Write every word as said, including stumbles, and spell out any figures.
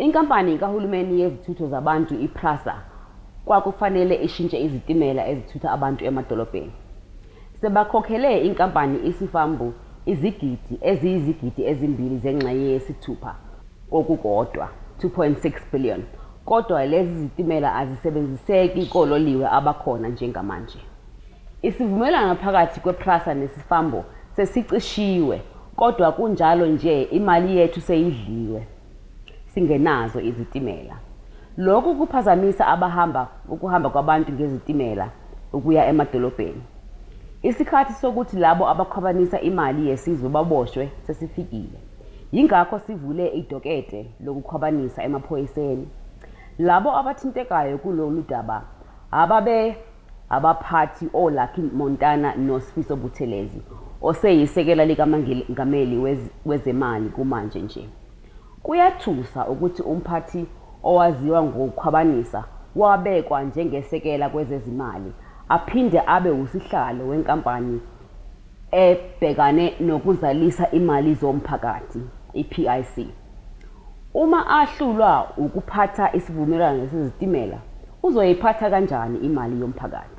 Inkampani kahulumeni yezithutho zabantu iPrasa kwakufanele ishintshe izitimela ezithutha abantu emadolobheni. Sebakhokhele inkampani isifambu izigidi eziyizigidi ezimbili zengxenye yesithupha okukodwa two point six billion. Kodwa lezi zitimela azisebenziseki kololiwe abakhona njengamanje. Isivumelwano phakathi kwePrasa nesifambo sesicishiwe, kodwa kunjalo nje imali yethu seyidliwe. Singenazo izitimela. Lokhu kuphazamisa abahamba ukuhamba kwabantu ngezitimela ukuya emadolobheni. Isikhathi sokuthi labo abakhwabanisa imali yesizwe baboshwe sesifikile. Yingakho sivule idokete lokukhwabanisa emaphoyiseni. Labo abathintekayo kulolu daba ababe abaphathi oLucky Montana noSifiso Buthelezi oseyisekela likaMengameli wezemali kumanje nje. Kuyathusa ukuthi umphathi owaziwa ngokukhwabanisa wabekwa njengesekela kwezezimali aphinde abe usihlalo wenkampani ebhekane nokuzalisa imali zomphakathi iP I C. Uma ahlulwa ukuphatha isivumelwano sezitimela uzoyiphatha kanjani imali yomphakathi?